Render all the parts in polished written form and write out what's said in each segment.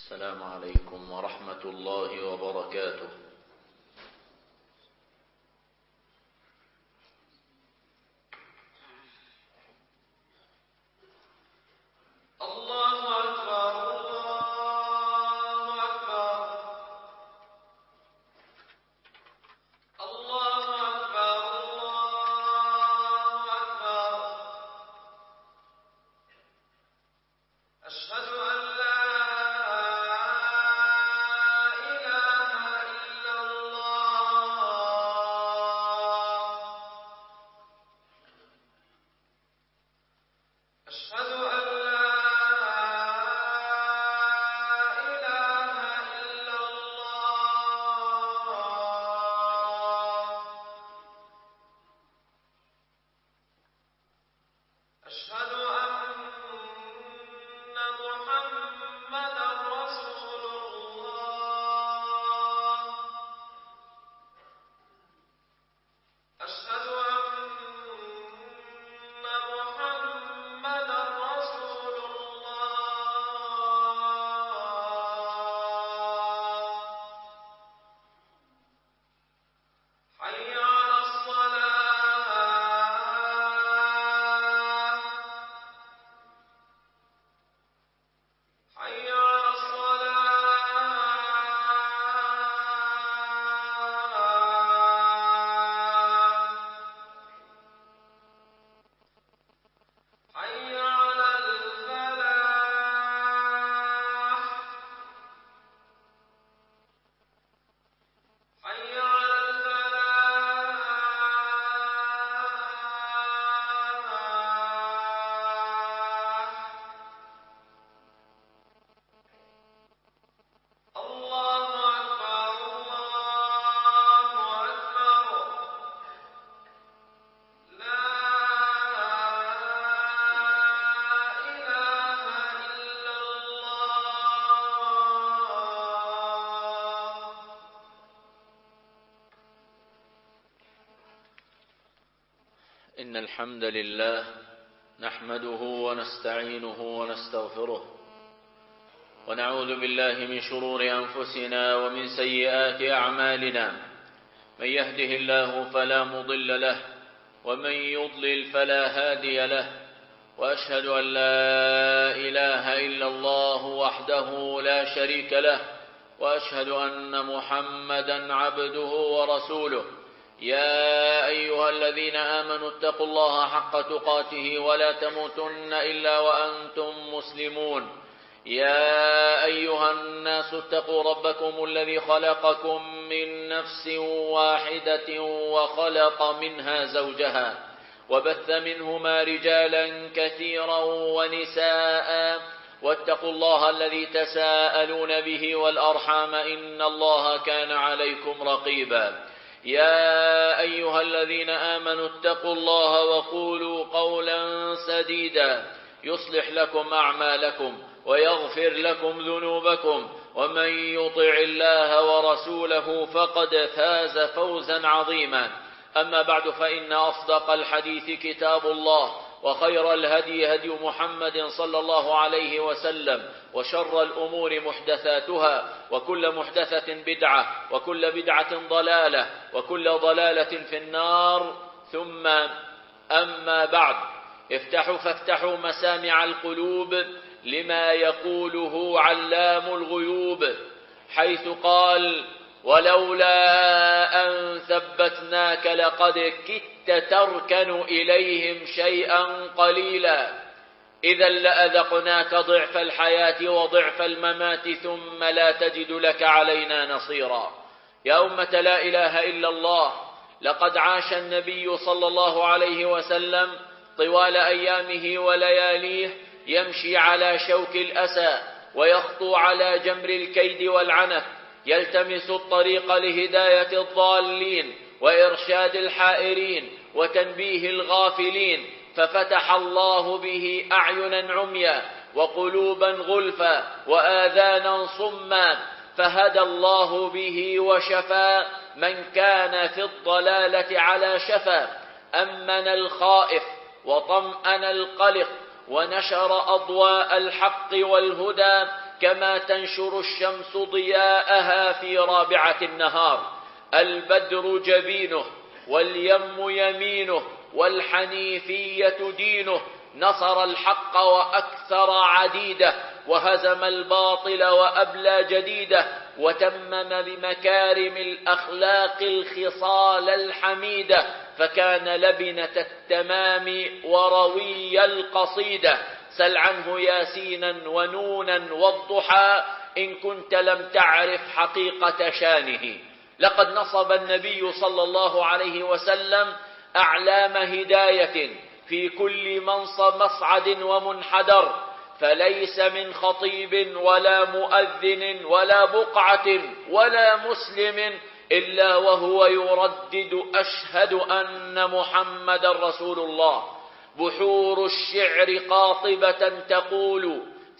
السلام عليكم ورحمة الله وبركاته. إن الحمد لله نحمده ونستعينه ونستغفره ونعوذ بالله من شرور أنفسنا ومن سيئات أعمالنا. من يهده الله فلا مضل له ومن يضلل فلا هادي له، وأشهد أن لا إله إلا الله وحده لا شريك له، وأشهد أن محمدا عبده ورسوله. يا أيها الذين آمنوا اتقوا الله حق تقاته ولا تموتن إلا وأنتم مسلمون. يا أيها الناس اتقوا ربكم الذي خلقكم من نفس واحدة وخلق منها زوجها وبث منهما رجالا كثيرا ونساء، واتقوا الله الذي تساءلون به والأرحام إن الله كان عليكم رقيبا. يا أيها الذين آمنوا اتقوا الله وقولوا قولا سديدا يصلح لكم أعمالكم ويغفر لكم ذنوبكم، ومن يطع الله ورسوله فقد فاز فوزا عظيما. أما بعد، فإن أصدق الحديث كتاب الله، وخير الهدي هدي محمد صلى الله عليه وسلم، وشر الأمور محدثاتها، وكل محدثة بدعة، وكل بدعة ضلالة، وكل ضلالة في النار. ثم أما بعد، افتحوا فافتحوا مسامع القلوب لما يقوله علام الغيوب، حيث قال: ولولا أن ثبتناك لقد كدت تركن إليهم شيئا قليلا، إذا لأذقناك ضعف الحياة وضعف الممات ثم لا تجد لك علينا نصيرا. يا أمة لا إله إلا الله، لقد عاش النبي صلى الله عليه وسلم طوال أيامه ولياليه يمشي على شوك الأسى ويخطو على جمر الكيد والعنف، يلتمس الطريق لهداية الضالين وإرشاد الحائرين وتنبيه الغافلين، ففتح الله به أعينا عميا وقلوبا غلفا وآذانا صما، فهدى الله به وشفى من كان في الضلالة على شفا، أمن الخائف وطمأن القلق ونشر أضواء الحق والهدى كما تنشر الشمس ضياءها في رابعة النهار. البدر جبينه، واليم يمينه، والحنيفية دينه، نصر الحق وأكثر عديده، وهزم الباطل وأبلى جديده، وتمم بمكارم الأخلاق الخصال الحميدة، فكان لبنة التمام وروي القصيدة. سل عنه ياسينا ونونا والضحى إن كنت لم تعرف حقيقة شانه. لقد نصب النبي صلى الله عليه وسلم أعلام هداية في كل مصعد ومنحدر، فليس من خطيب ولا مؤذن ولا بقعة ولا مسلم إلا وهو يردد أشهد أن محمد رسول الله. بحور الشعر قاطبة تقول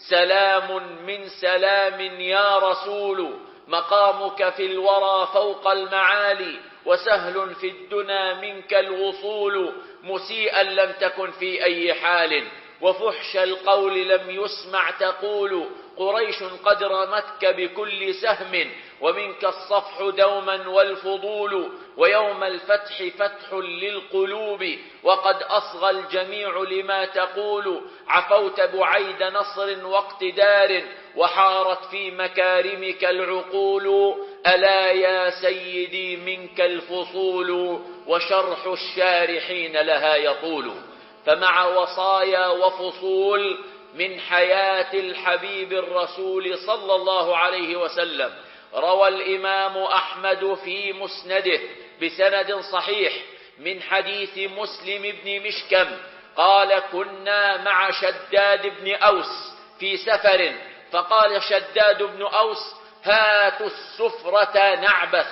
سلام من سلام يا رسول، مقامك في الورى فوق المعالي، وسهل في الدنا منك الوصول، مسيئا لم تكن في أي حال، وفحش القول لم يسمع تقول، قريش قد رمتك بكل سهم، ومنك الصفح دوما والفضول، ويوم الفتح فتح للقلوب، وقد أصغى الجميع لما تقول، عفوت بعيد نصر واقتدار، وحارت في مكارمك العقول، ألا يا سيدي منك الفصول، وشرح الشارحين لها يطول. فمع وصايا وفصول من حياة الحبيب الرسول صلى الله عليه وسلم، روى الإمام أحمد في مسنده بسند صحيح من حديث مسلم بن مشكم قال: كنا مع شداد بن أوس في سفر، فقال شداد بن أوس: هاتوا السفرة نعبث،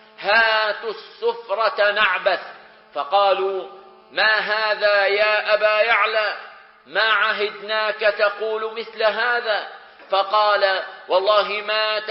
هاتوا السفرة نعبث. فقالوا: ما هذا يا أبا يعلى؟ ما عهدناك تقول مثل هذا. فقال: والله ما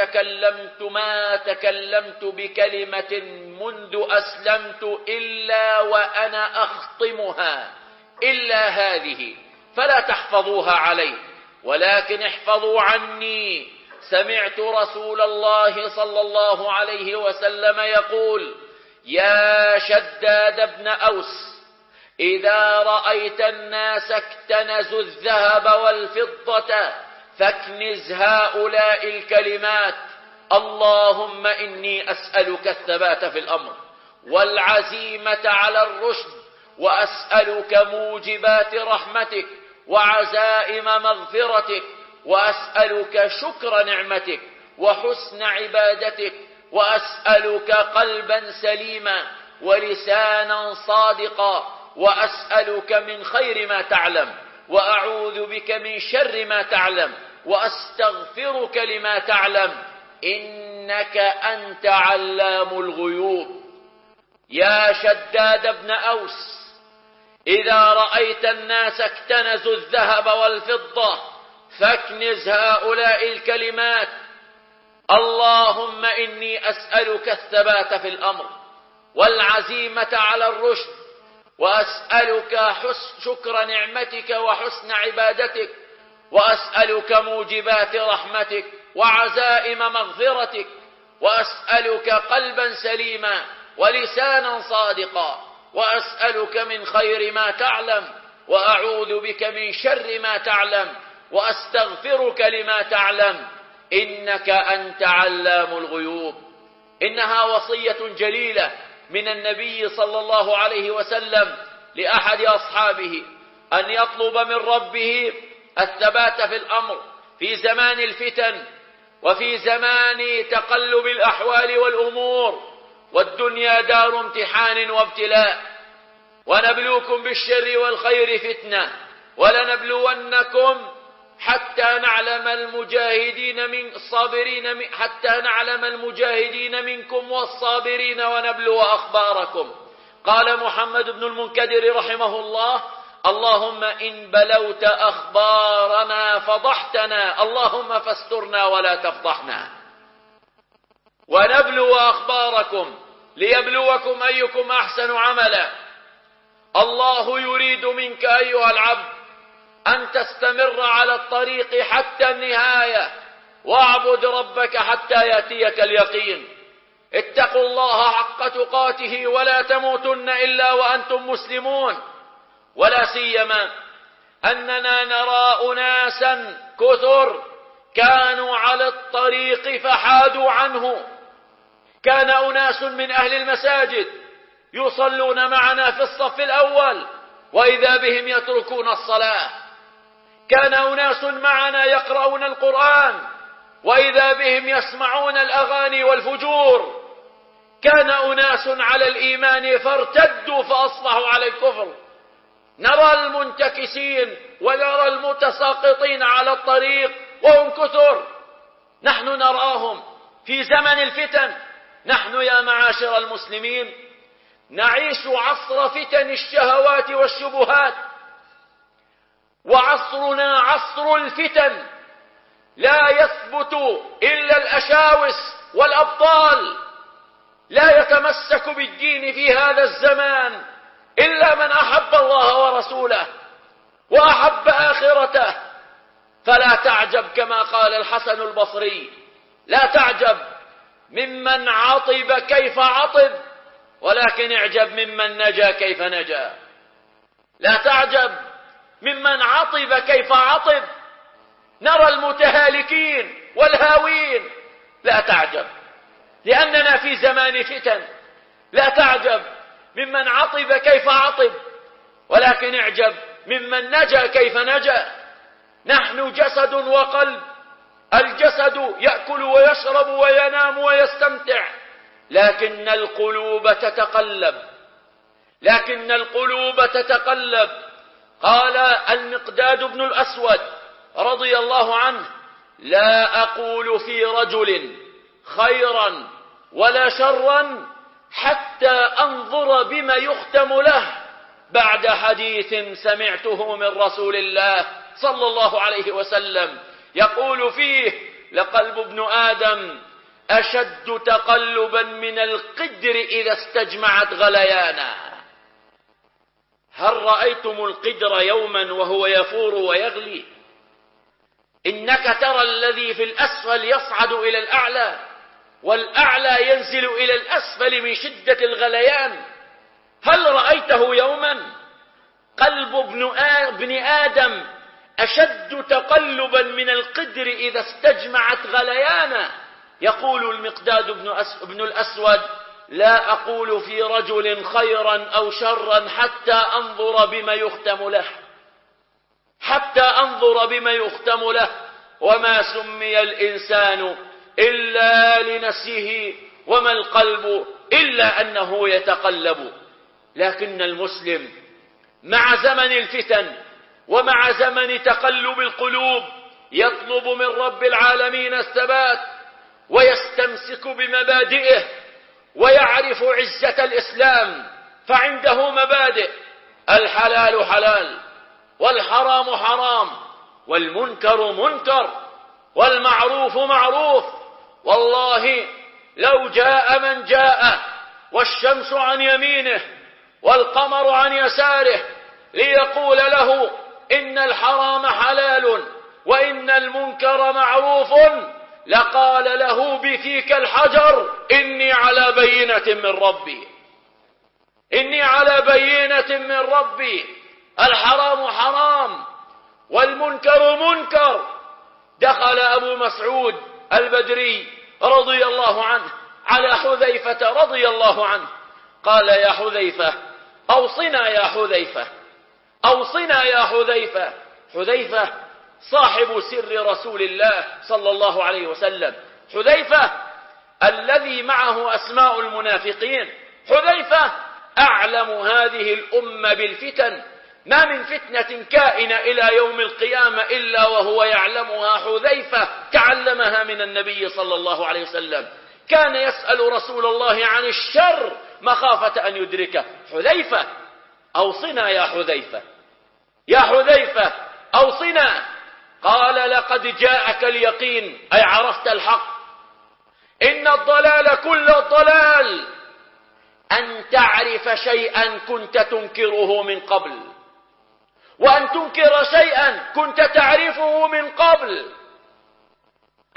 تكلمت بكلمة منذ أسلمت إلا وأنا أخطمها إلا هذه، فلا تحفظوها علي، ولكن احفظوا عني. سمعت رسول الله صلى الله عليه وسلم يقول: يا شداد بن أوس، إذا رأيت الناس اكتنزوا الذهب والفضة فاكنز هؤلاء الكلمات: اللهم إني أسألك الثبات في الأمر والعزيمة على الرشد، وأسألك موجبات رحمتك وعزائم مغفرتك، وأسألك شكر نعمتك وحسن عبادتك، وأسألك قلبا سليما ولسانا صادقا، وأسألك من خير ما تعلم، وأعوذ بك من شر ما تعلم، وأستغفرك لما تعلم، إنك أنت علام الغيوب. يا شداد بن أوس، إذا رأيت الناس اكتنزوا الذهب والفضة فاكنز هؤلاء الكلمات: اللهم إني أسألك الثبات في الأمر والعزيمة على الرشد، وأسألك شكر نعمتك وحسن عبادتك، وأسألك موجبات رحمتك وعزائم مغفرتك، وأسألك قلبا سليما ولسانا صادقا، وأسألك من خير ما تعلم، وأعوذ بك من شر ما تعلم، وأستغفرك لما تعلم، إنك أنت علام الغيوب. إنها وصية جليلة من النبي صلى الله عليه وسلم لأحد أصحابه أن يطلب من ربه الثبات في الأمر في زمان الفتن وفي زمان تقلب الأحوال والأمور، والدنيا دار امتحان وابتلاء، ونبلوكم بالشر والخير فتنة، ولنبلونكم حتى نعلم المجاهدين منكم والصابرين ونبلو أخباركم. قال محمد بن المنكدر رحمه الله: اللهم إن بلوت أخبارنا فضحتنا، اللهم فاسترنا ولا تفضحنا. ونبلو أخباركم ليبلوكم أيكم أحسن عملا. الله يريد منك أيها العبد أن تستمر على الطريق حتى النهاية، واعبد ربك حتى يأتيك اليقين. اتقوا الله حق تقاته ولا تموتن إلا وأنتم مسلمون. ولا سيما أننا نرى أناسا كثر كانوا على الطريق فحادوا عنه. كان أناس من أهل المساجد يصلون معنا في الصف الأول وإذا بهم يتركون الصلاة. كان أناس معنا يقرؤون القرآن وإذا بهم يسمعون الأغاني والفجور. كان أناس على الإيمان فارتدوا فأصبحوا على الكفر. نرى المنتكسين ونرى المتساقطين على الطريق وهم كثر. نحن نراهم في زمن الفتن. نحن يا معاشر المسلمين نعيش عصر فتن الشهوات والشبهات، وعصرنا عصر الفتن. لا يثبت إلا الأشاوس والأبطال. لا يتمسك بالدين في هذا الزمان إلا من أحب الله ورسوله وأحب آخرته. فلا تعجب كما قال الحسن البصري: لا تعجب ممن عطب كيف عطب، ولكن اعجب ممن نجا كيف نجا. لا تعجب ممن عطب كيف عطب. نرى المتهالكين والهاوين. لا تعجب لأننا في زمان فتن. لا تعجب ممن عطب كيف عطب، ولكن اعجب ممن نجا كيف نجا. نحن جسد وقلب. الجسد يأكل ويشرب وينام ويستمتع، لكن القلوب تتقلب. قال المقداد بن الأسود رضي الله عنه: لا أقول في رجل خيرا ولا شرا حتى أنظر بما يختم له، بعد حديث سمعته من رسول الله صلى الله عليه وسلم يقول فيه: لقلب ابن آدم أشد تقلبا من القدر إذا استجمعت غليانا. هل رأيتم القدر يوما وهو يفور ويغلي؟ إنك ترى الذي في الأسفل يصعد إلى الأعلى، والأعلى ينزل إلى الأسفل من شدة الغليان. هل رأيته يوما؟ قلب ابن آدم أشد تقلبا من القدر إذا استجمعت غليانا. يقول المقداد بن الأسود: لا أقول في رجل خيرا أو شرا حتى أنظر بما يختم له. وما سمي الإنسان إلا لنفسه، وما القلب إلا أنه يتقلب. لكن المسلم مع زمن الفتن ومع زمن تقلب القلوب يطلب من رب العالمين الثبات، ويستمسك بمبادئه، ويعرف عزة الإسلام، فعنده مبادئ: الحلال حلال، والحرام حرام، والمنكر منكر، والمعروف معروف. والله لو جاء من جاء والشمس عن يمينه والقمر عن يساره ليقول له إن الحرام حلال وإن المنكر معروف، لقال له بفيك الحجر: إني على بينة من ربي. الحرام حرام والمنكر منكر. دخل أبو مسعود البدري رضي الله عنه على حذيفة رضي الله عنه، قال: يا حذيفة أوصنا يا حذيفة. حذيفة صاحب سر رسول الله صلى الله عليه وسلم، حذيفة الذي معه أسماء المنافقين، حذيفة أعلم هذه الأمة بالفتن. ما من فتنة كائنة إلى يوم القيامة إلا وهو يعلمها. حذيفة تعلمها من النبي صلى الله عليه وسلم. كان يسأل رسول الله عن الشر مخافة أن يدركه. حذيفة أوصنا يا حذيفة أوصنا. قال: لقد جاءك اليقين، أي عرفت الحق. إن الضلال كل الضلال أن تعرف شيئا كنت تنكره من قبل، وأن تنكر شيئا كنت تعرفه من قبل.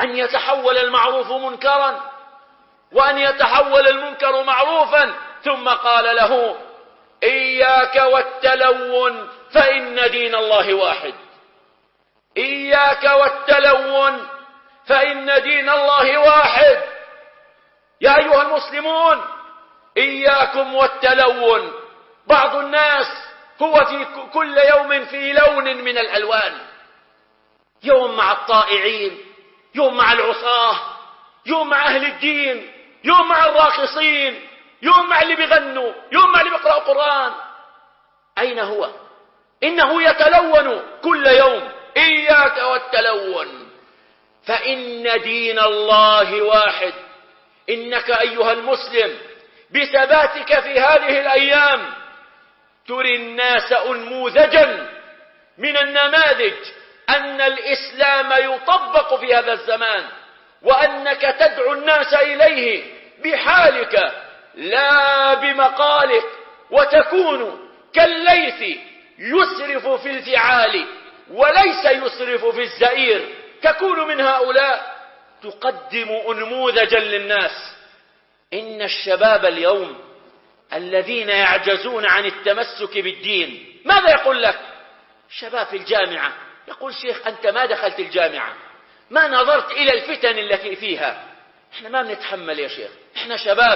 أن يتحول المعروف منكرا وأن يتحول المنكر معروفا، ثم قال له: إياك والتلون فإن دين الله واحد. إياك والتلون فإن دين الله واحد. يا أيها المسلمون، إياكم والتلون. بعض الناس هو في كل يوم في لون من الألوان، يوم مع الطائعين، يوم مع العصاة، يوم مع أهل الدين، يوم مع الراقصين، يوم مع اللي بيغنوا، يوم مع اللي بيقرأوا قرآن. أين هو؟ إنه يتلون كل يوم. إياك والتلون فإن دين الله واحد. إنك أيها المسلم بثباتك في هذه الأيام تري الناس أنموذجا من النماذج أن الإسلام يطبق في هذا الزمان، وأنك تدعو الناس إليه بحالك لا بمقالك، وتكون كالليث يسرف في الفعال وليس يسرف في الزئير. تكون من هؤلاء تقدم أنموذجا للناس. إن الشباب اليوم الذين يعجزون عن التمسك بالدين ماذا يقول لك؟ شباب في الجامعة يقول: شيخ أنت ما دخلت الجامعة، ما نظرت إلى الفتن التي فيها. احنا ما بنتحمل يا شيخ، احنا شباب،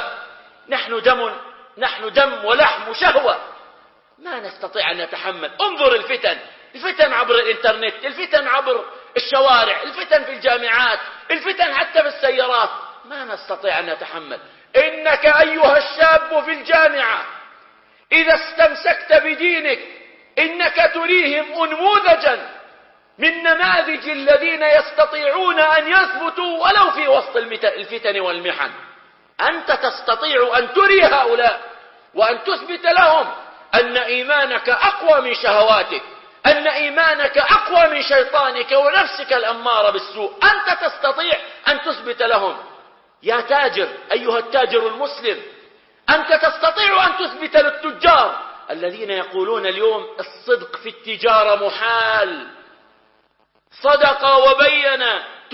نحن دم ولحم وشهوة، ما نستطيع أن نتحمل. انظر الفتن عبر الإنترنت، الفتن عبر الشوارع، الفتن في الجامعات، الفتن حتى في السيارات، ما نستطيع أن نتحمل. إنك أيها الشاب في الجامعة إذا استمسكت بدينك إنك تريهم أنموذجا من نماذج الذين يستطيعون أن يثبتوا ولو في وسط الفتن والمحن. أنت تستطيع أن تري هؤلاء وأن تثبت لهم أن إيمانك أقوى من شهواتك، أن إيمانك أقوى من شيطانك ونفسك الأمارة بالسوء. أنت تستطيع أن تثبت لهم. يا تاجر أيها التاجر المسلم، أنت تستطيع أن تثبت للتجار الذين يقولون اليوم الصدق في التجارة محال. صدق وبين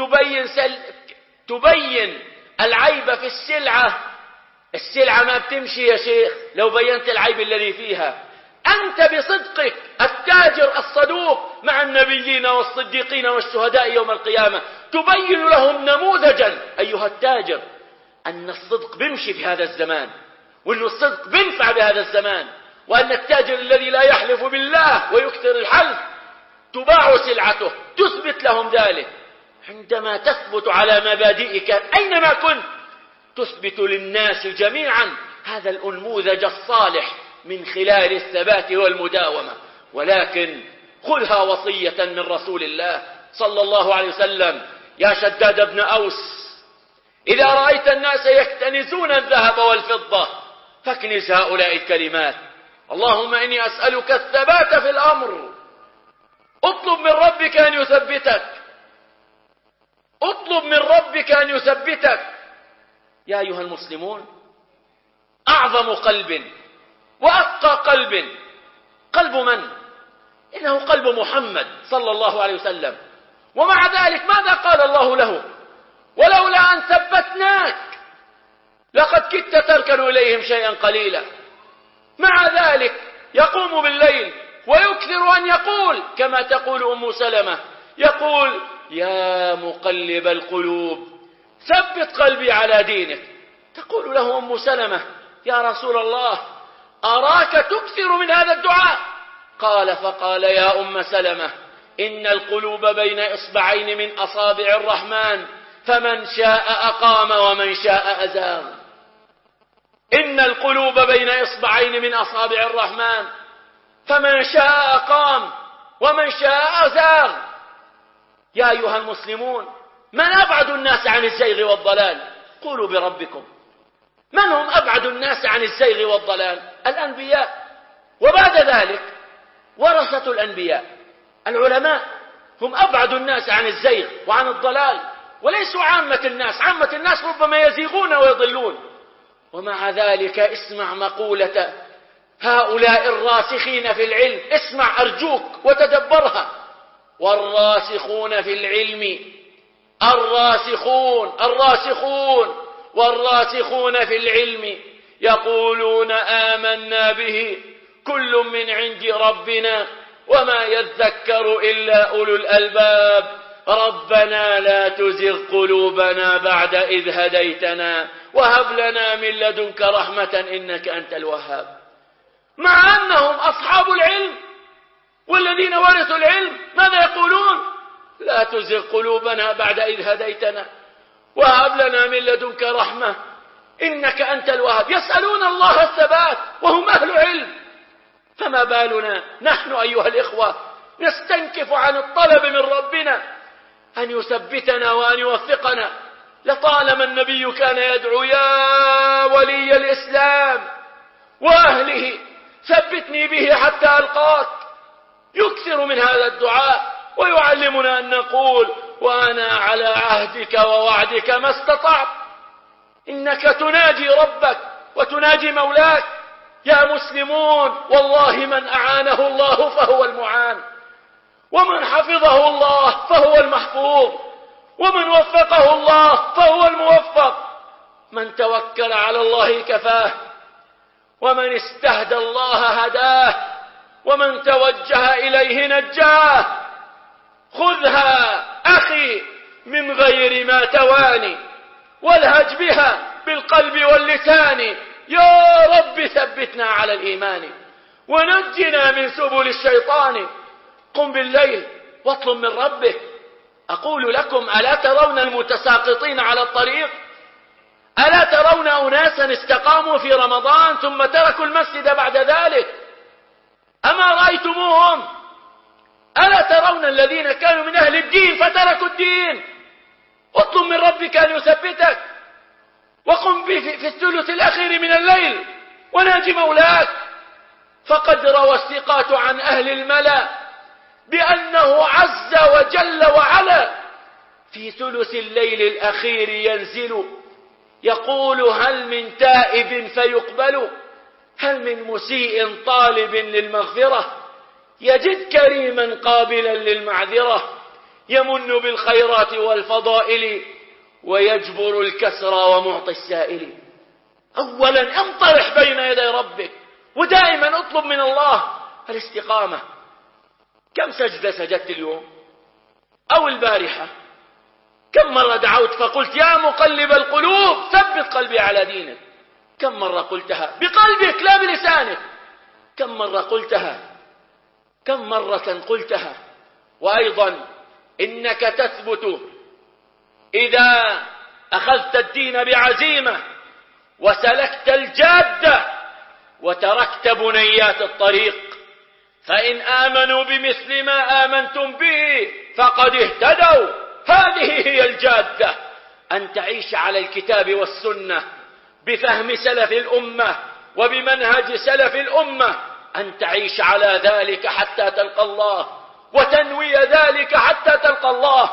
تبين العيب في السلعة ما بتمشي يا شيخ لو بينت العيب الذي فيها. أنت بصدقك التاجر الصدوق مع النبيين والصديقين والشهداء يوم القيامة تبين لهم نموذجا أيها التاجر أن الصدق بيمشي في هذا الزمان، وأن الصدق بينفع بهذا الزمان، وأن التاجر الذي لا يحلف بالله ويكثر الحلف تباع سلعته. تثبت لهم ذلك عندما تثبت على مبادئك أينما كنت، تثبت للناس جميعا هذا الأنموذج الصالح من خلال الثبات والمداومة. ولكن خذها وصية من رسول الله صلى الله عليه وسلم: يا شداد بن أوس، إذا رأيت الناس يكتنزون الذهب والفضة فاكنز هؤلاء الكلمات: اللهم إني أسألك الثبات في الأمر. اطلب من ربك أن يثبتك، اطلب من ربك أن يثبتك. يا أيها المسلمون، أعظم قلب وأتقى قلب من؟ إنه قلب محمد صلى الله عليه وسلم. ومع ذلك ماذا قال الله له؟ ولولا أن ثبتناك لقد كدت تركن إليهم شيئا قليلا. مع ذلك يقوم بالليل ويكثر أن يقول كما تقول أم سلمة، يقول: يا مقلب القلوب ثبت قلبي على دينك. تقول له أم سلمة: يا رسول الله أراك تكثر من هذا الدعاء. فقال: يا أم سلمة، إن القلوب بين إصبعين من أصابع الرحمن، فمن شاء أقام ومن شاء أزاغ. إن القلوب بين إصبعين من أصابع الرحمن، فمن شاء أقام ومن شاء أزاغ. يا أيها المسلمون، من أبعد الناس عن الزيغ والضلال؟ قولوا بربكم، من هم أبعد الناس عن الزيغ والضلال؟ الأنبياء، وبعد ذلك ورثة الأنبياء العلماء، هم أبعد الناس عن الزيغ وعن الضلال، وليسوا عامة الناس. عامة الناس ربما يزيغون ويضلون. ومع ذلك اسمع مقولة هؤلاء الراسخين في العلم، اسمع أرجوك وتدبرها: والراسخون في العلم الراسخون والراسخون في العلم يقولون آمنا به كل من عند ربنا وما يذكر إلا أولو الألباب ربنا لا تزغ قلوبنا بعد إذ هديتنا وهب لنا من لدنك رحمة إنك أنت الوهاب. مع أنهم أصحاب العلم والذين ورثوا العلم ماذا يقولون؟ لا تزغ قلوبنا بعد إذ هديتنا وهب لنا من لدنك رحمة إنك أنت الوهاب. يسألون الله الثبات وهم أهل علم، فما بالنا نحن أيها الإخوة نستنكف عن الطلب من ربنا أن يثبتنا وأن يوفقنا. لطالما النبي كان يدعو يا ولي الإسلام وأهله ثبتني به حتى ألقاك، يكثر من هذا الدعاء ويعلمنا أن نقول وأنا على عهدك ووعدك ما استطعت. إنك تناجي ربك وتناجي مولاك. يا مسلمون والله من أعانه الله فهو المعان، ومن حفظه الله فهو المحفوظ، ومن وفقه الله فهو الموفق. من توكل على الله كفاه، ومن استهدى الله هداه، ومن توجه إليه نجاه. خذها أخي من غير ما تواني والهج بها بالقلب واللسان. يا رب ثبتنا على الإيمان ونجنا من سبل الشيطان. قم بالليل واطلب من ربك. أقول لكم ألا ترون المتساقطين على الطريق؟ ألا ترون أناسا استقاموا في رمضان ثم تركوا المسجد بعد ذلك؟ أما رأيتموهم؟ ألا ترون الذين كانوا من أهل الدين فتركوا الدين؟ اطلب من ربك أن يثبتك، وقم في الثلث الأخير من الليل وناجي مولاك. فقد روى الثقات عن أهل الملا بأنه عز وجل وعلا في ثلث الليل الأخير ينزل يقول هل من تائب فيقبل، هل من مسيء طالب للمغفرة، يجد كريما قابلا للمعذرة، يمن بالخيرات والفضائل ويجبر الكسر ومعطي السائل. أولا انطرح بين يدي ربك، ودائما اطلب من الله الاستقامة. كم سجدة سجدت اليوم أو البارحة؟ كم مرة دعوت فقلت يا مقلب القلوب ثبت قلبي على دينك؟ كم مرة قلتها بقلبك لا بلسانك؟ كم مرة قلتها؟ كم مرة قلتها؟ وأيضا إنك تثبت إذا أخذت الدين بعزيمة وسلكت الجادة وتركت بنيات الطريق. فإن آمنوا بمثل ما آمنتم به فقد اهتدوا. هذه هي الجادة، أن تعيش على الكتاب والسنة بفهم سلف الأمة وبمنهج سلف الأمة، أن تعيش على ذلك حتى تلقى الله وتنوي ذلك حتى تلقى الله.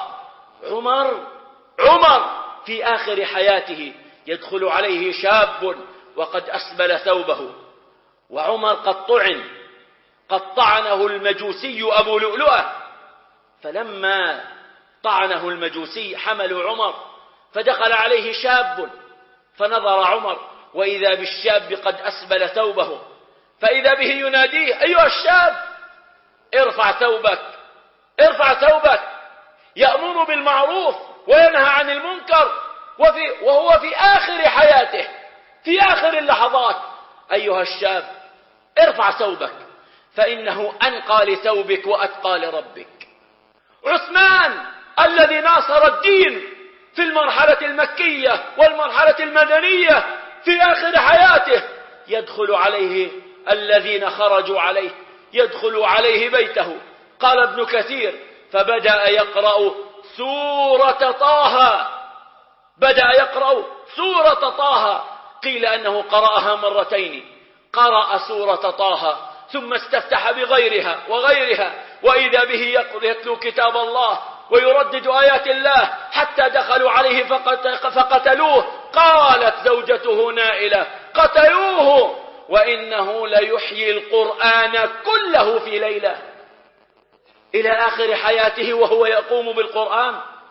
عمر في آخر حياته يدخل عليه شاب وقد أسبل ثوبه، وعمر قد طعنه المجوسي أبو لؤلؤة، فلما طعنه المجوسي حملوا عمر، فدخل عليه شاب فنظر عمر وإذا بالشاب قد أسبل ثوبه، فإذا به يناديه أيها الشاب ارفع ثوبك ارفع ثوبك. يأمر بالمعروف وينهى عن المنكر وهو في آخر حياته في آخر اللحظات. أيها الشاب ارفع ثوبك فإنه أنقى لثوبك وأتقى لربك. عثمان الذي ناصر الدين في المرحلة المكية والمرحلة المدنية في آخر حياته يدخل عليه الذين خرجوا عليه، يدخل عليه بيته. قال ابن كثير فبدأ يقرأ سورة طه، بدأ يقرأ سورة طه، قيل أنه قرأها مرتين. قرأ سورة طه ثم استفتح بغيرها وغيرها، وإذا به يتلو كتاب الله ويردد آيات الله حتى دخلوا عليه فقتلوه. قالت زوجته نائلة قتلوه وإنه ليحيي القرآن كله في ليلة. إلى آخر حياته وهو يقوم بالقرآن،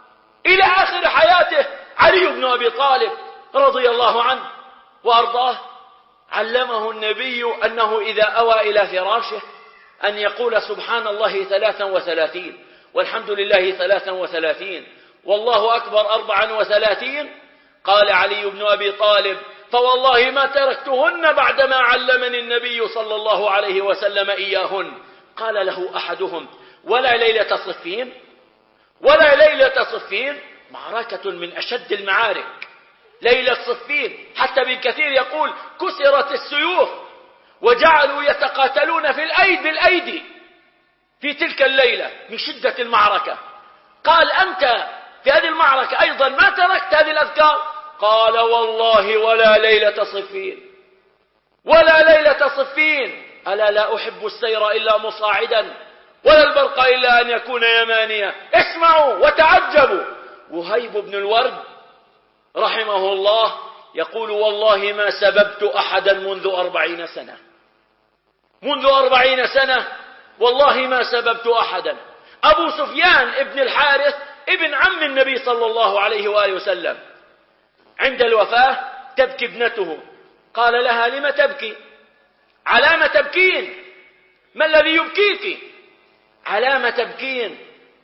إلى آخر حياته. علي بن أبي طالب رضي الله عنه وأرضاه علمه النبي أنه إذا أوى إلى فراشه أن يقول سبحان الله 33 والحمد لله 33 والله أكبر 34. قال علي بن أبي طالب فوالله ما تركتهن بعدما علمني النبي صلى الله عليه وسلم إياهن. قال له أحدهم ولا ليلة صفين؟ ولا ليلة صفين معركة من أشد المعارك، ليلة صفين، حتى ابن كثير يقول كسرت السيوف وجعلوا يتقاتلون في الأيدي في تلك الليلة من شدة المعركة. قال أنت في هذه المعركة أيضا ما تركت هذه الأذكار؟ قال والله ولا ليلة صفين، ولا ليلة صفين. ألا لا أحب السير إلا مصاعدا ولا البرق إلا أن يكون يمانيا. اسمعوا وتعجبوا. وهيب بن الورد رحمه الله يقول والله ما سببت أحدا منذ 40 سنة، منذ 40 سنة والله ما سببت أحدا. أبو سفيان ابن الحارث ابن عم النبي صلى الله عليه وآله وسلم عند الوفاة تبكي ابنته، قال لها لم تبكي؟ على ما تبكين؟ ما الذي يبكيك؟ على ما تبكين؟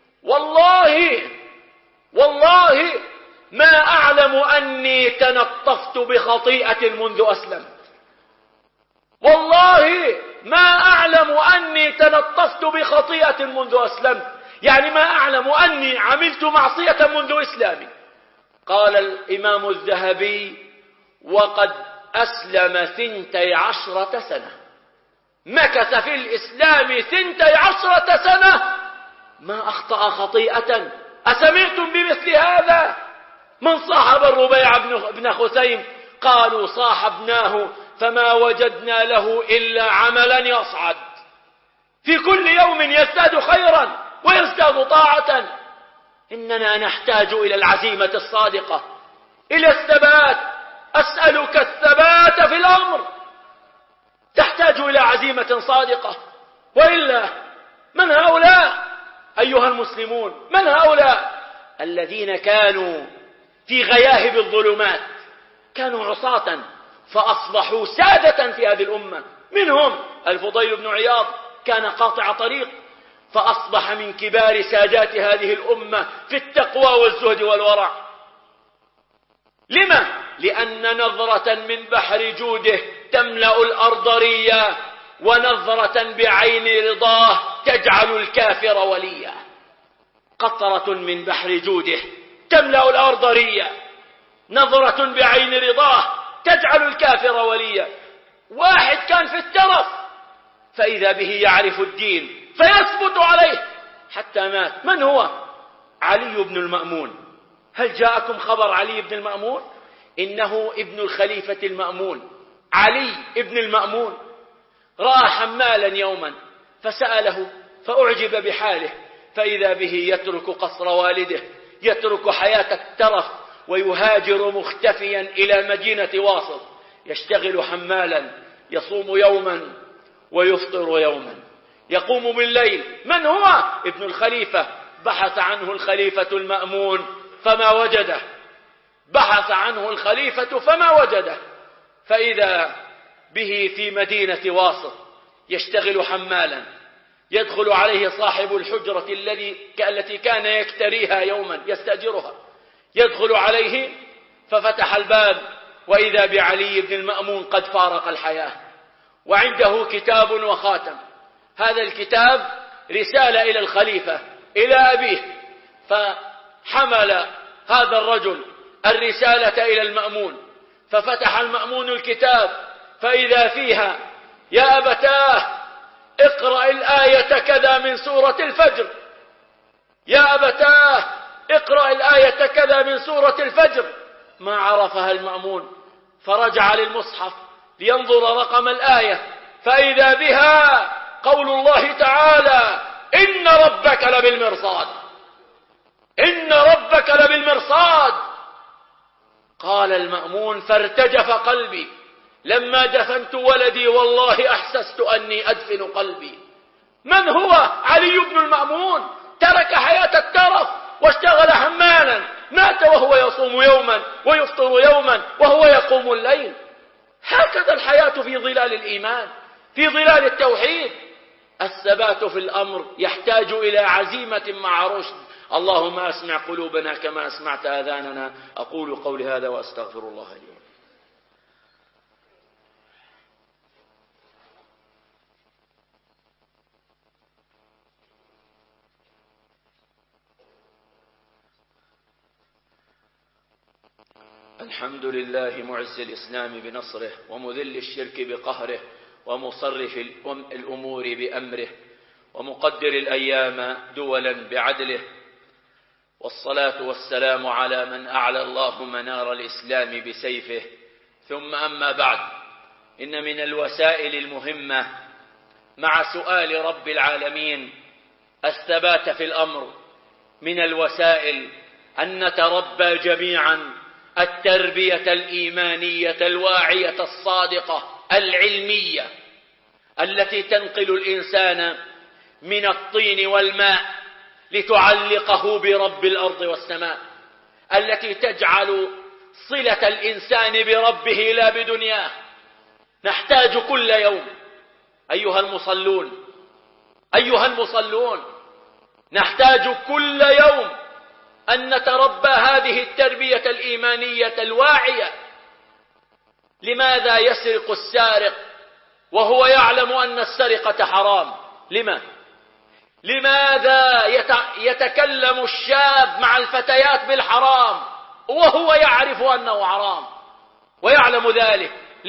والله ما أعلم أني تنطفت بخطيئة منذ أسلمت، والله ما أعلم أني تنطفت بخطيئة منذ أسلمت، يعني ما أعلم أني عملت معصية منذ إسلامي. قال الإمام الذهبي وقد أسلم 12 سنة، مكث في الإسلام 12 سنة ما أخطأ خطيئة. أسمعتم بمثل هذا؟ من صاحب الربيع بن خثيم؟ قالوا صاحبناه فما وجدنا له إلا عملا يصعد، في كل يوم يزداد خيرا ويزداد طاعة. إننا نحتاج إلى العزيمة الصادقة، إلى الثبات. أسألك الثبات في الأمر. تحتاج إلى عزيمة صادقة، وإلا من هؤلاء أيها المسلمون؟ من هؤلاء الذين كانوا في غياهب الظلمات، كانوا عصاة فأصبحوا سادة في هذه الأمة؟ منهم الفضيل بن عياض كان قاطع طريق فأصبح من كبار سادات هذه الأمة في التقوى والزهد والورع. لما؟ لأن نظرة من بحر جوده تملأ الأرض ريا، ونظرة بعين رضاه تجعل الكافر وليا. قطرة من بحر جوده تملأ الأرض ريا، نظرة بعين رضاه تجعل الكافر وليا. واحد كان في الترف فإذا به يعرف الدين فيثبت عليه حتى مات. من هو؟ علي بن المأمون. هل جاءكم خبر علي بن المأمون؟ إنه ابن الخليفة المأمون، علي ابن المأمون. رأى حمالا يوما فسأله فأعجب بحاله، فإذا به يترك قصر والده، يترك حياة الترف ويهاجر مختفيا إلى مدينة واصل، يشتغل حمالا، يصوم يوما ويفطر يوما، يقوم بالليل. من هو؟ ابن الخليفة. بحث عنه الخليفة المأمون فما وجده، بحث عنه الخليفة فما وجده، فإذا به في مدينة واصل يشتغل حمالا. يدخل عليه صاحب الحجرة التي كان يكتريها يوما يستأجرها، يدخل عليه ففتح الباب وإذا بعلي بن المأمون قد فارق الحياة، وعنده كتاب وخاتم. هذا الكتاب رسالة إلى الخليفة، إلى أبيه. فحمل هذا الرجل الرسالة إلى المأمون، ففتح المأمون الكتاب فإذا فيها يا أبتاه اقرأ الآية كذا من سورة الفجر، يا أبتاه اقرأ الآية كذا من سورة الفجر. ما عرفها المأمون فرجع للمصحف لينظر رقم الآية فإذا بها قول الله تعالى إن ربك لبالمرصاد، إن ربك لبالمرصاد. قال المأمون فارتجف قلبي لما دفنت ولدي والله أحسست أني أدفن قلبي. من هو علي بن المأمون؟ ترك حياة الترف واشتغل حمالا مات وهو يصوم يوما ويفطر يوما وهو يقوم الليل. هكذا الحياة في ظلال الإيمان، في ظلال التوحيد. الثبات في الأمر يحتاج إلى عزيمة مع رشد. اللهم أسمع قلوبنا كما أسمعت آذاننا. أقول قولي هذا وأستغفر الله لي. الحمد لله معز الإسلام بنصره، ومذل الشرك بقهره، ومصرف الأمور بأمره، ومقدر الأيام دولا بعدله، والصلاة والسلام على من أعلى الله منار الإسلام بسيفه. ثم أما بعد، إن من الوسائل المهمة مع سؤال رب العالمين الثبات في الأمر، من الوسائل أن نتربى جميعا التربية الإيمانية الواعية الصادقة العلمية، التي تنقل الإنسان من الطين والماء لتعلقه برب الأرض والسماء، التي تجعل صلة الإنسان بربه لا بدنياه. نحتاج كل يوم أيها المصلون نحتاج كل يوم أن نتربى هذه التربية الإيمانية الواعية. لماذا يسرق السارق وهو يعلم أن السرقة حرام؟ لماذا يتكلم الشاب مع الفتيات بالحرام وهو يعرف أنه حرام ويعلم ذلك؟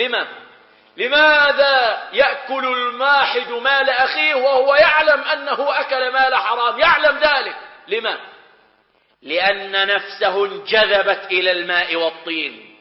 لماذا يأكل الماحد مال أخيه وهو يعلم أنه أكل مال حرام، يعلم ذلك؟ لأن نفسه انجذبت إلى الماء والطين،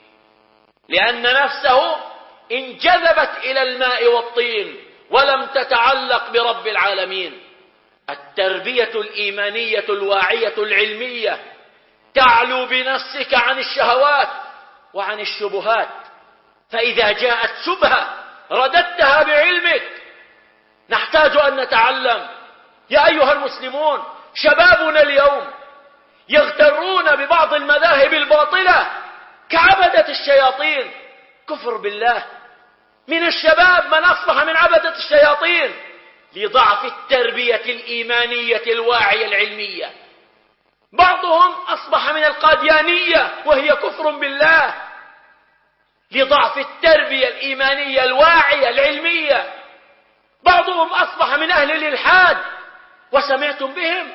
ولم تتعلق برب العالمين. التربية الإيمانية الواعية العلمية تعلو بنفسك عن الشهوات وعن الشبهات، فإذا جاءت شبهة رددتها بعلمك. نحتاج أن نتعلم يا أيها المسلمون. شبابنا اليوم يغترون ببعض المذاهب الباطلة كعبدة الشياطين. كفر بالله. من الشباب من أصبح من عبدة الشياطين لضعف التربية الإيمانية الواعية العلمية. بعضهم أصبح من القاديانية وهي كفر بالله لضعف التربية الإيمانية الواعية العلمية. بعضهم أصبح من أهل الإلحاد وسمعتم بهم.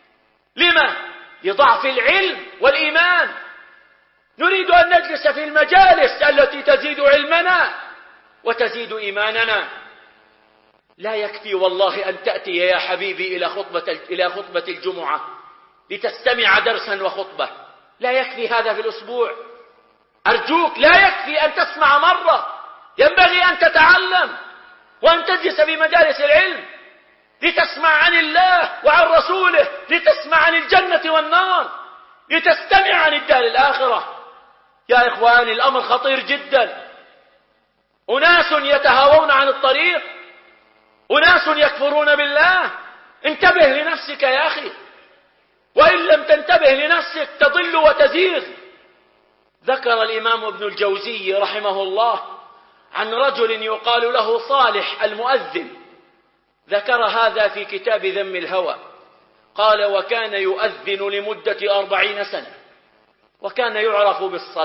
لضعف العلم والإيمان. نريد أن نجلس في المجالس التي تزيد علمنا وتزيد إيماننا. لا يكفي والله أن تأتي يا حبيبي إلى خطبة الجمعة لتستمع درسا وخطبة. لا يكفي هذا في الأسبوع. أرجوك، لا يكفي أن تسمع مرة. ينبغي أن تتعلم وأن تجلس في مجالس العلم لتسمع عن الله وعن رسوله، لتسمع عن الجنة والنار، لتستمع عن الدار الآخرة. يا إخواني، الأمر خطير جدا. أناس يتهاوون عن الطريق، أناس يكفرون بالله. انتبه لنفسك يا أخي، وإن لم تنتبه لنفسك تضل وتزيغ. ذكر الإمام ابن الجوزي رحمه الله عن رجل يقال له صالح المؤذن، ذكر هذا في كتاب ذم الهوى. قال: وكان يؤذن لمدة 40 سنة، وكان يعرف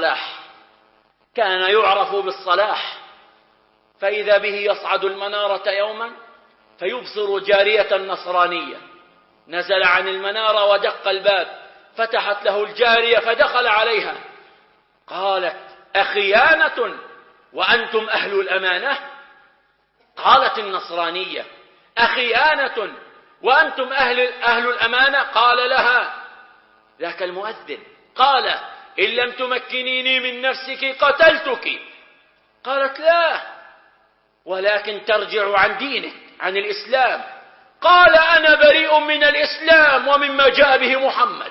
بالصلاح، فإذا به يصعد المنارة يوما فيبصر جارية نصرانية. نزل عن المنارة ودق الباب، فتحت له الجارية فدخل عليها. قالت: أخيانة وأنتم أهل الأمانة؟ قالت النصرانية: أخيانة وأنتم أهل الأمانة؟ قال لها ذاك المؤذن: قال: إن لم تمكنيني من نفسك قتلتك. قالت: لا، ولكن ترجع عن دينك، عن الإسلام. قال: أنا بريء من الإسلام ومما جاء به محمد.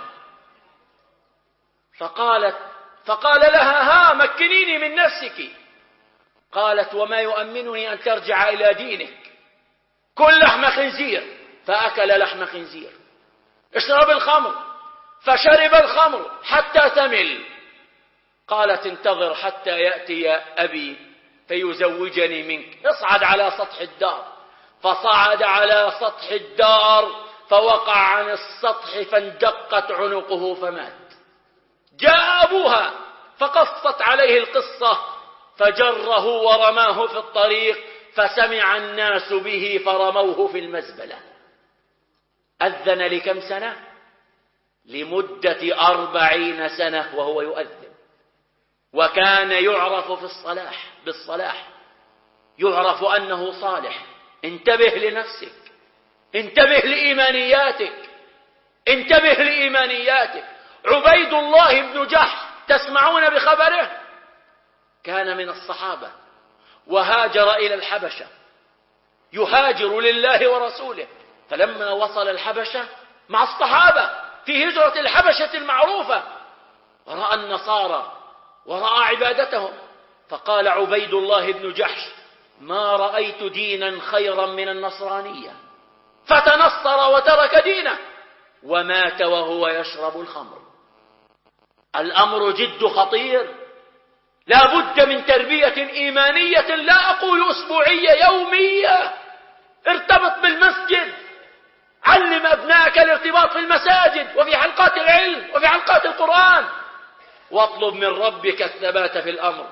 فقال لها: مكنيني من نفسك. قالت: وما يؤمنني أن ترجع إلى دينك؟ كل لحم خنزير. فأكل لحم خنزير. اشرب الخمر. فشرب الخمر حتى ثمل. قالت انتظر حتى يأتي أبي فيزوجني منك، اصعد على سطح الدار. فصعد على سطح الدار فوقع عن السطح فانجقت عنقه فمات. جاء أبوها فقصت عليه القصة فجره ورماه في الطريق، فسمع الناس به فرموه في المزبلة. أذن لكم سنة؟ لمدة 40 سنة وهو يؤذن. وكان يعرف بالصلاح، يعرف أنه صالح. انتبه لنفسك، انتبه لإيمانياتك، انتبه لإيمانياتك. عبيد الله بن جحش تسمعون بخبره؟ كان من الصحابة وهاجر إلى الحبشة، يهاجر لله ورسوله. فلما وصل الحبشة مع الصحابة في هجرة الحبشة المعروفة، ورأى النصارى ورأى عبادتهم، فقال عبيد الله بن جحش: ما رأيت دينا خيرا من النصرانية. فتنصر وترك دينه ومات وهو يشرب الخمر. الأمر جد خطير، لا بد من تربية إيمانية، لا أقول أسبوعية، يومية. ارتبط بالمسجد، علم أبنائك الارتباط في المساجد وفي حلقات العلم وفي حلقات القرآن، واطلب من ربك الثبات في الأمر.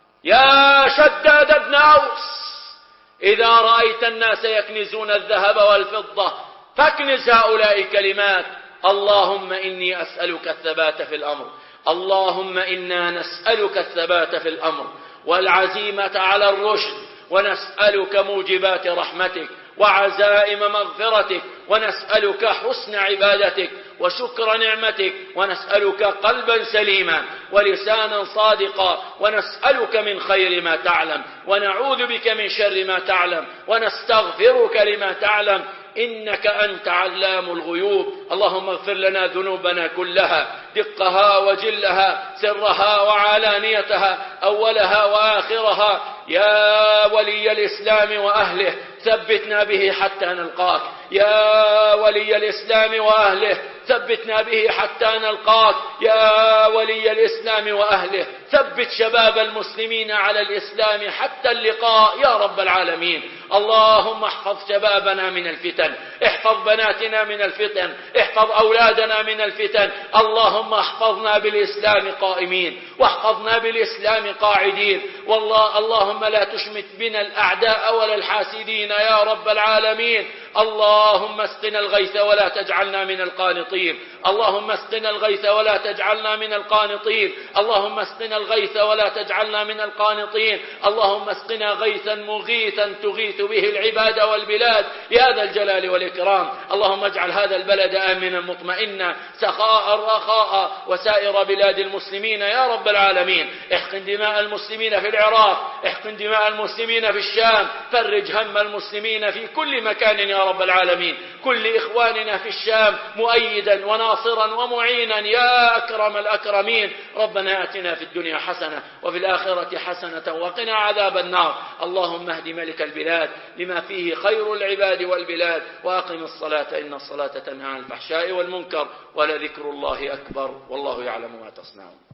يا شداد بن أوس، إذا رأيت الناس يكنزون الذهب والفضة فاكنز هؤلاء الكلمات: اللهم إني أسألك الثبات في الأمر، اللهم إنا نسألك الثبات في الأمر والعزيمة على الرشد، ونسألك موجبات رحمتك وعزائم مغفرتك، ونسألك حسن عبادتك وشكر نعمتك، ونسألك قلبا سليما ولسانا صادقا، ونسألك من خير ما تعلم ونعوذ بك من شر ما تعلم ونستغفرك لما تعلم، إنك أنت علام الغيوب. اللهم اغفر لنا ذنوبنا كلها، دقها وجلها، سرها وعلانيتها، أولها وآخرها. يا ولي الإسلام وأهله ثبتنا به حتى نلقاك، يا ولي الإسلام وأهله ثبتنا به حتى نلقاك، يا ولي الإسلام وأهله ثبت شباب المسلمين على الإسلام حتى اللقاء يا رب العالمين. اللهم احفظ شبابنا من الفتن، احفظ بناتنا من الفتن، احفظ أولادنا من الفتن. اللهم احفظنا بالإسلام قائمين واحفظنا بالإسلام قاعدين. والله اللهم لا تشمت بنا الأعداء ولا الحاسدين يا رب العالمين. اللهم اسقنا الغيث ولا تجعلنا من القانطين، اللهم اسقنا الغيث ولا تجعلنا من القانطين، اللهم اسقنا الغيث ولا تجعلنا من القانطين. اللهم اسقنا غيثا مغيثا تغيث به العباد والبلاد يا ذا الجلال والإكرام. اللهم اجعل هذا البلد آمنا مطمئنا سخاء رخاء وسائر بلاد المسلمين يا رب العالمين. احقن دماء المسلمين في العراق، احقن دماء المسلمين في الشام، فرج هم المسلمين في كل مكان يا رب العالمين. كل إخواننا في الشام مؤيدا وناصرا ومعينا يا أكرم الأكرمين. ربنا آتنا في الدنيا حسنة وفي الآخرة حسنة وقنا عذاب النار. اللهم اهد ملك البلاد لما فيه خير العباد والبلاد، وأقم الصلاة إن الصلاة تنهى عن الفحشاء والمنكر، ولذكر الله أكبر والله يعلم ما تصنعون.